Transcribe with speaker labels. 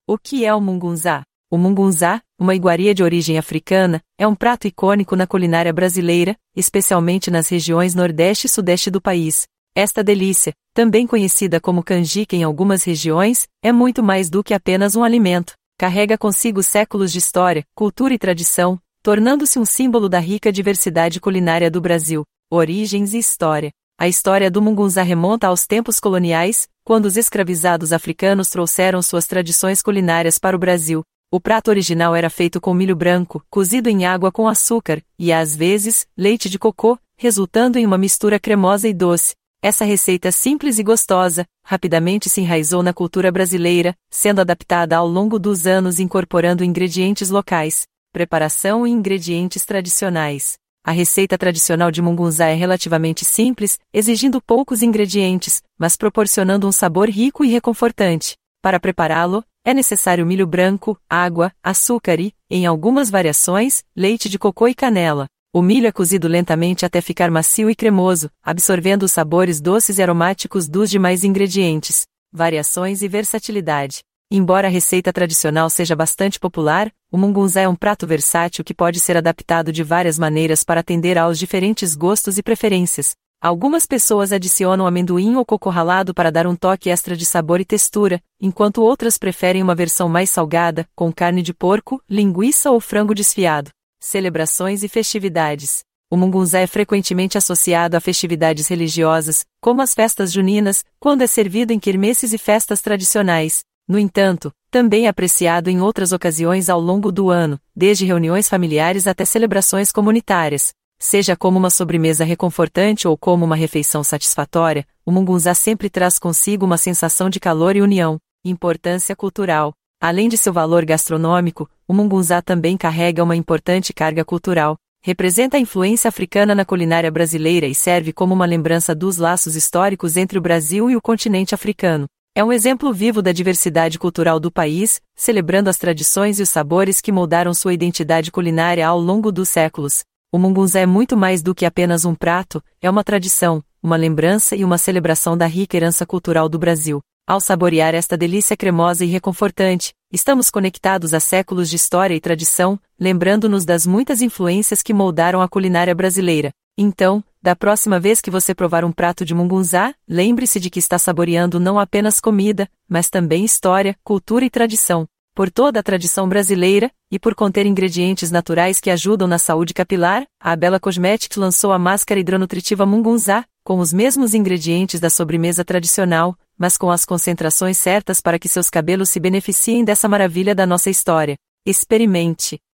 Speaker 1: O que é o mungunzá? O mungunzá, uma iguaria de origem africana, é um prato icônico na culinária brasileira, especialmente nas regiões Nordeste e Sudeste do país. Esta delícia, também conhecida como canjica em algumas regiões, é muito mais do que apenas um alimento. Carrega consigo séculos de história, cultura e tradição, tornando-se um símbolo da rica diversidade culinária do Brasil. Origens e história. A história do mungunzá remonta aos tempos coloniais, quando os escravizados africanos trouxeram suas tradições culinárias para o Brasil. O prato original era feito com milho branco, cozido em água com açúcar, e às vezes, leite de cocô, resultando em uma mistura cremosa e doce. Essa receita simples e gostosa, rapidamente se enraizou na cultura brasileira, sendo adaptada ao longo dos anos incorporando ingredientes locais. Preparação e ingredientes tradicionais. A receita tradicional de mungunzá é relativamente simples, exigindo poucos ingredientes, mas proporcionando um sabor rico e reconfortante. Para prepará-lo, é necessário milho branco, água, açúcar e, em algumas variações, leite de cocô e canela. O milho é cozido lentamente até ficar macio e cremoso, absorvendo os sabores doces e aromáticos dos demais ingredientes. Variações e versatilidade. Embora a receita tradicional seja bastante popular, o mungunzá é um prato versátil que pode ser adaptado de várias maneiras para atender aos diferentes gostos e preferências. Algumas pessoas adicionam amendoim ou coco ralado para dar um toque extra de sabor e textura, enquanto outras preferem uma versão mais salgada, com carne de porco, linguiça ou frango desfiado. Celebrações e festividades. O mungunzá é frequentemente associado a festividades religiosas, como as festas juninas, quando é servido em quermesses e festas tradicionais. No entanto, também é apreciado em outras ocasiões ao longo do ano, desde reuniões familiares até celebrações comunitárias. Seja como uma sobremesa reconfortante ou como uma refeição satisfatória, o mungunzá sempre traz consigo uma sensação de calor e união. Importância cultural. Além de seu valor gastronômico, o mungunzá também carrega uma importante carga cultural. Representa a influência africana na culinária brasileira e serve como uma lembrança dos laços históricos entre o Brasil e o continente africano. É um exemplo vivo da diversidade cultural do país, celebrando as tradições e os sabores que moldaram sua identidade culinária ao longo dos séculos. O mungunzá é muito mais do que apenas um prato, é uma tradição, uma lembrança e uma celebração da rica herança cultural do Brasil. Ao saborear esta delícia cremosa e reconfortante, estamos conectados a séculos de história e tradição, lembrando-nos das muitas influências que moldaram a culinária brasileira. Então, da próxima vez que você provar um prato de mungunzá, lembre-se de que está saboreando não apenas comida, mas também história, cultura e tradição. Por toda a tradição brasileira, e por conter ingredientes naturais que ajudam na saúde capilar, a Bella Cosmetics lançou a máscara hidronutritiva mungunzá, com os mesmos ingredientes da sobremesa tradicional, mas com as concentrações certas para que seus cabelos se beneficiem dessa maravilha da nossa história. Experimente!